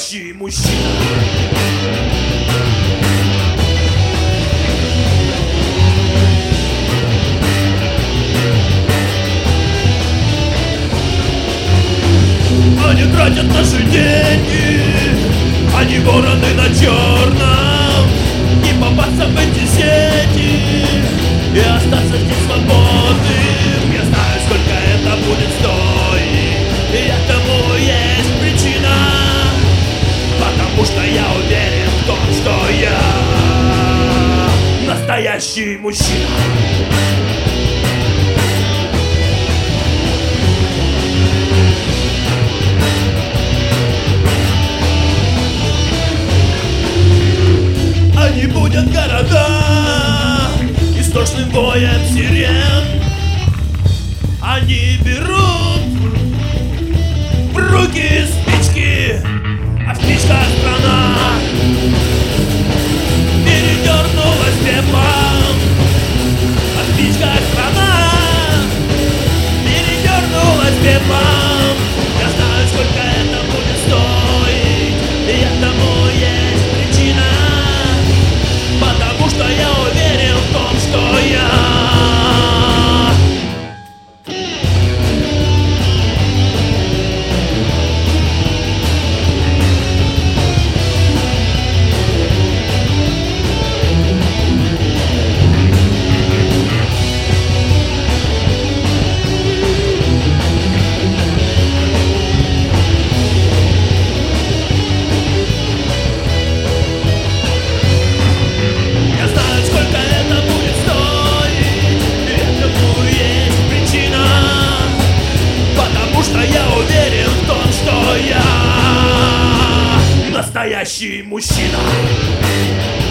настоящий мужчина. Они тратят наши деньги, они вороны на черном. Не попасться в эти сети и остаться здесь свободным. Я знаю, сколько это будет стоить, и этому есть причина, потому что я уверен в том, что я настоящий мужчина. Они будут города истошным воем сирен. Они берут в руки спички, а в спичках страна передернулась пеплом. А в спичках страна передернулась пеплом. Я знаю, сколько это будет стоить, и этому есть причина, потому что я уверен в том, что я уверен в том, что я настоящий мужчина.